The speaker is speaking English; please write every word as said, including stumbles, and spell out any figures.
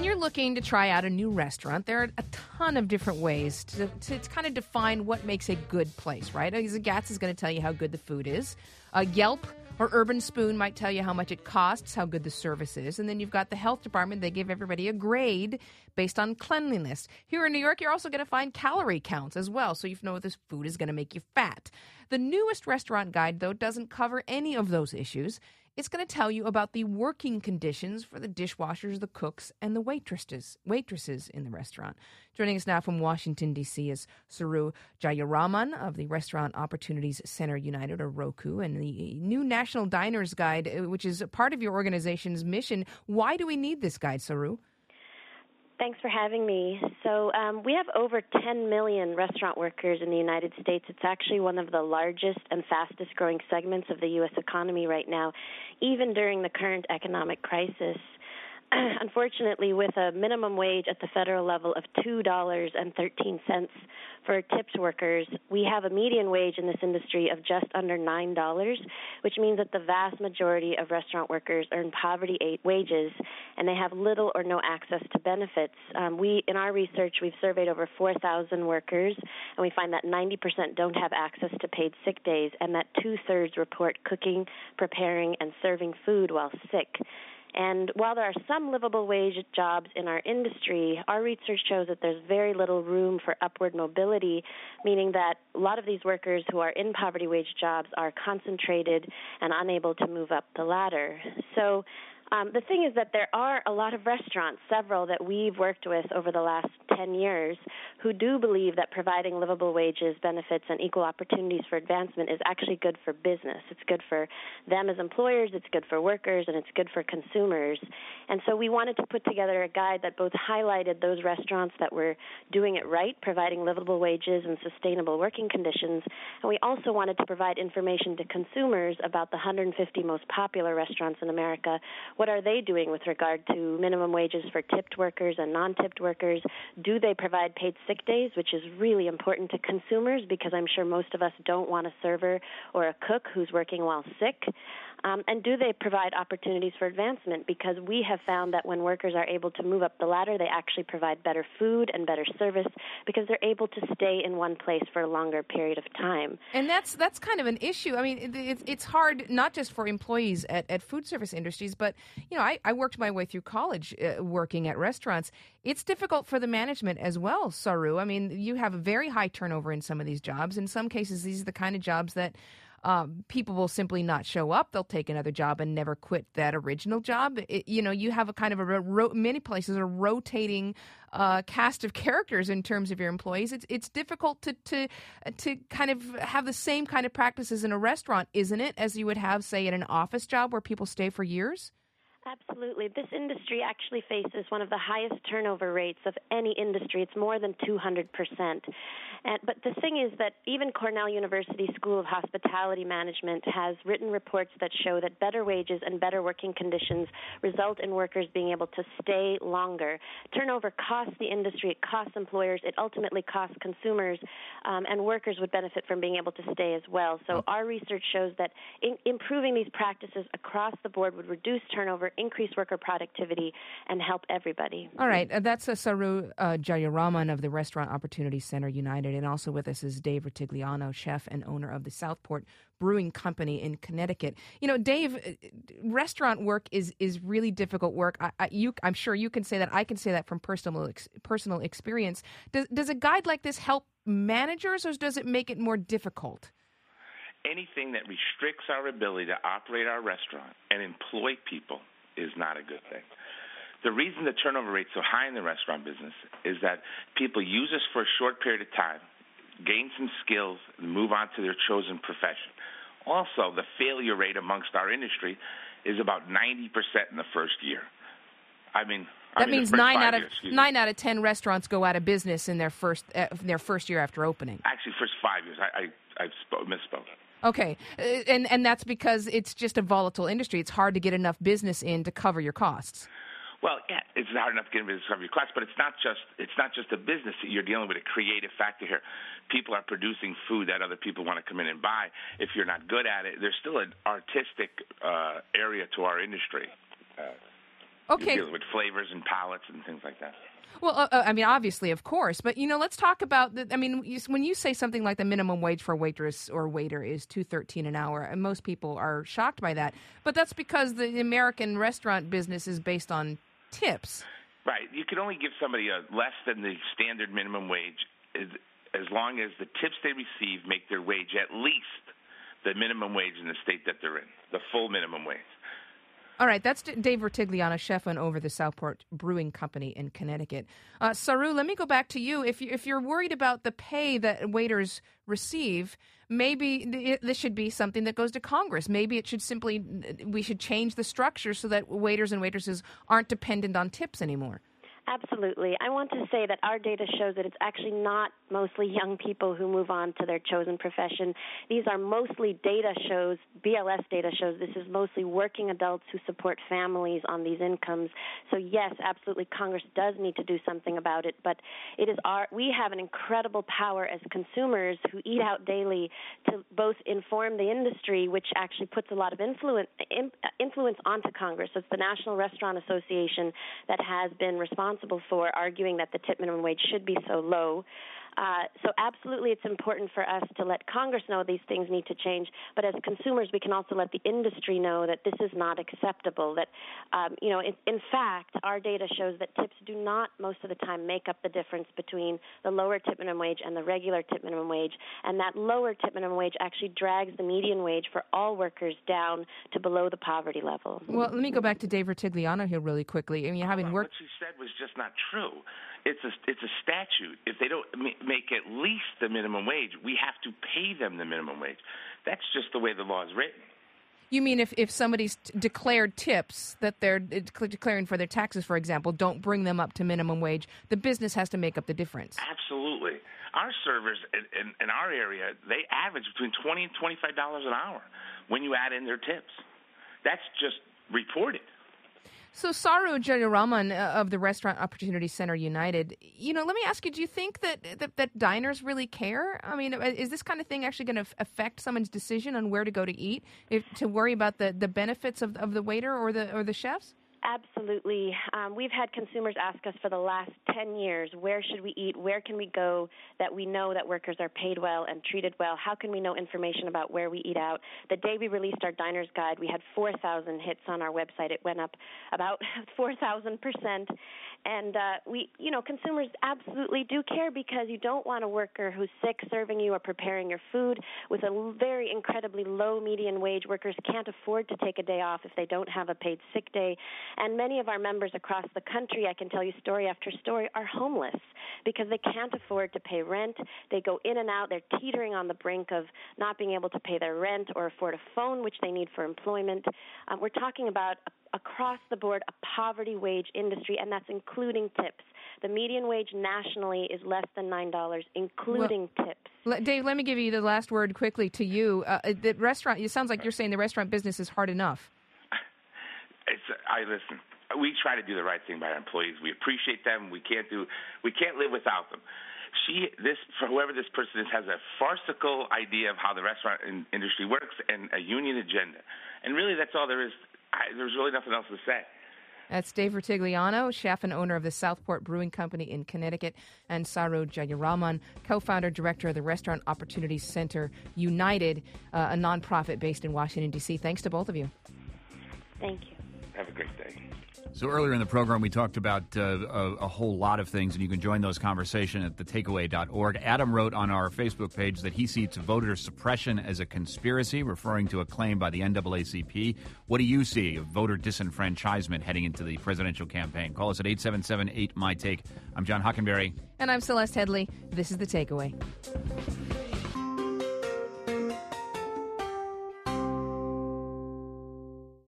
you're looking to try out a new restaurant, there are a ton of different ways to, to, to kind of define what makes a good place, right? Zagat's is going to tell you how good the food is. Uh, Yelp or Urban Spoon might tell you how much it costs, how good the service is. And then you've got the health department. They give everybody a grade based on cleanliness. Here in New York, you're also going to find calorie counts as well, so you know if this food is going to make you fat. The newest restaurant guide, though, doesn't cover any of those issues. It's going to tell you about the working conditions for the dishwashers, the cooks, and the waitresses waitresses in the restaurant. Joining us now from Washington, D C is Saru Jayaraman of the Restaurant Opportunities Center United, or ROCU, and the new National Diners Guide, which is a part of your organization's mission. Why do we need this guide, Saru? Thanks for having me. So um, we have over ten million restaurant workers in the United States. It's actually one of the largest and fastest growing segments of the U S economy right now, even during the current economic crisis. Unfortunately, with a minimum wage at the federal level of two dollars and thirteen cents for tipped workers, we have a median wage in this industry of just under nine dollars, which means that the vast majority of restaurant workers earn poverty wages, and they have little or no access to benefits. Um, we, in our research, we've surveyed over four thousand workers, and we find that ninety percent don't have access to paid sick days, and that two-thirds report cooking, preparing, and serving food while sick. And while there are some livable wage jobs in our industry, our research shows that there's very little room for upward mobility, meaning that a lot of these workers who are in poverty wage jobs are concentrated and unable to move up the ladder. So Um, the thing is that there are a lot of restaurants, several that we've worked with over the last ten years, who do believe that providing livable wages, benefits, and equal opportunities for advancement is actually good for business. It's good for them as employers, it's good for workers, and it's good for consumers. And so we wanted to put together a guide that both highlighted those restaurants that were doing it right, providing livable wages and sustainable working conditions, and we also wanted to provide information to consumers about the one hundred fifty most popular restaurants in America. What are they doing with regard to minimum wages for tipped workers and non-tipped workers? Do they provide paid sick days, which is really important to consumers because I'm sure most of us don't want a server or a cook who's working while sick? Um, and do they provide opportunities for advancement? Because we have found that when workers are able to move up the ladder, they actually provide better food and better service because they're able to stay in one place for a longer period of time. And that's that's kind of an issue. I mean, it, it's hard not just for employees at, at food service industries, but, you know, I, I worked my way through college uh, working at restaurants. It's difficult for the management as well, Saru. I mean, you have a very high turnover in some of these jobs. In some cases, these are the kind of jobs that Um, people will simply not show up. They'll take another job and never quit that original job. It, you know, you have a kind of a ro- many places a rotating uh, cast of characters in terms of your employees. It's it's difficult to to to kind of have the same kind of practices in a restaurant, isn't it, as you would have, say, in an office job where people stay for years? Absolutely. This industry actually faces one of the highest turnover rates of any industry. It's more than two hundred percent. And, but the thing is that even Cornell University School of Hospitality Management has written reports that show that better wages and better working conditions result in workers being able to stay longer. Turnover costs the industry, it costs employers, it ultimately costs consumers, um, and workers would benefit from being able to stay as well. So our research shows that in, improving these practices across the board would reduce turnover, increase worker productivity, and help everybody. All right. Uh, that's uh, Saru uh, Jayaraman of the Restaurant Opportunities Center United. And also with us is Dave Ritigliano, chef and owner of the Southport Brewing Company in Connecticut. You know, Dave, restaurant work is is really difficult work. I, I, you, I'm sure you can say that. I can say that from personal ex, personal experience. Does, does a guide like this help managers, or does it make it more difficult? Anything that restricts our ability to operate our restaurant and employ people is not a good thing. The reason the turnover rate is so high in the restaurant business is that people use us for a short period of time, gain some skills, and move on to their chosen profession. Also, the failure rate amongst our industry is about ninety percent in the first year. I mean, that I mean means nine out of years, nine out of ten restaurants go out of business in their first uh, their first year after opening. Actually, first five years. I I, I spoke, misspoke. Okay, uh, and and that's because it's just a volatile industry. It's hard to get enough business in to cover your costs. Well, yeah, it's hard enough to get business to cover your costs, but it's not just it's not just a business. You're dealing with a creative factor here. People are producing food that other people want to come in and buy. If you're not good at it, there's still an artistic uh, area to our industry. Uh, Okay. You're dealing with flavors and palettes and things like that. Well, uh, I mean, obviously, of course, but, you know, let's talk about, the, I mean, you, when you say something like the minimum wage for a waitress or waiter is two thirteen an hour, and most people are shocked by that, but that's because the American restaurant business is based on tips. Right. You can only give somebody a less than the standard minimum wage as, as long as the tips they receive make their wage at least the minimum wage in the state that they're in, the full minimum wage. All right, that's Dave Vertigliano, chef and over the Southport Brewing Company in Connecticut. Uh, Saru, let me go back to you. If, you. if you're worried about the pay that waiters receive, maybe this should be something that goes to Congress. Maybe it should simply, we should change the structure so that waiters and waitresses aren't dependent on tips anymore. Absolutely. I want to say that our data shows that it's actually not mostly young people who move on to their chosen profession. These are mostly data shows, B L S data shows. This is mostly working adults who support families on these incomes. So yes, absolutely, Congress does need to do something about it. But it is our we have an incredible power as consumers who eat out daily to both inform the industry, which actually puts a lot of influence influence onto Congress. So it's the National Restaurant Association that has been responsible for arguing that the tip minimum wage should be so low. Uh, so absolutely it's important for us to let Congress know these things need to change, but as consumers we can also let the industry know that this is not acceptable, that, um, you know, in, in fact, our data shows that tips do not most of the time make up the difference between the lower tip minimum wage and the regular tip minimum wage, and that lower tip minimum wage actually drags the median wage for all workers down to below the poverty level. Well, let me go back to Dave Vertigliano here really quickly. I mean, having worked... What you said was just not true. It's a, it's a statute. If they don't make at least the minimum wage, we have to pay them the minimum wage. That's just the way the law is written. You mean if, if somebody's t- declared tips that they're de- declaring for their taxes, for example, don't bring them up to minimum wage, the business has to make up the difference? Absolutely. Our servers in, in, in our area, they average between twenty dollars and twenty-five dollars an hour when you add in their tips. That's just reported. So Saru Jayaraman uh, of the Restaurant Opportunity Center United, you know, let me ask you, do you think that, that that diners really care? I mean, is this kind of thing actually going to f- affect someone's decision on where to go to eat, if, to worry about the, the benefits of, of the waiter or the or the chefs? Absolutely. Um, we've had consumers ask us for the last ten years, where should we eat, where can we go that we know that workers are paid well and treated well? How can we know information about where we eat out? The day we released our Diner's Guide, we had four thousand hits on our website. It went up about four thousand percent. And, uh, we, you know, consumers absolutely do care because you don't want a worker who's sick serving you or preparing your food. With a very incredibly low median wage, workers can't afford to take a day off if they don't have a paid sick day. And many of our members across the country, I can tell you story after story, are homeless because they can't afford to pay rent. They go in and out. They're teetering on the brink of not being able to pay their rent or afford a phone, which they need for employment. Um, we're talking about a across the board a poverty wage industry, and that's including tips. The median wage nationally is less than nine dollars, including well, tips. Dave, let me give you the last word quickly to you. Uh, the restaurant, it sounds like you're saying the restaurant business is hard enough. It's, I listen. We try to do the right thing by our employees. We appreciate them. We can't do. We can't live without them. She, this, for whoever this person is, has a farcical idea of how the restaurant in, industry works and a union agenda. And really, that's all there is. I, there's really nothing else to say. That's Dave Vertigliano, chef and owner of the Southport Brewing Company in Connecticut, and Saru Jayaraman, co-founder, director of the Restaurant Opportunity Center United, uh, a nonprofit based in Washington, D C. Thanks to both of you. Thank you. Have a great day. So earlier in the program, we talked about uh, a, a whole lot of things, and you can join those conversations at the takeaway dot org. Adam wrote on our Facebook page that he sees voter suppression as a conspiracy, referring to a claim by the N double A C P. What do you see of voter disenfranchisement heading into the presidential campaign? Call us at eight seven seven eight, M Y T A K E. I'm John Hockenberry. And I'm Celeste Headley. This is The Takeaway.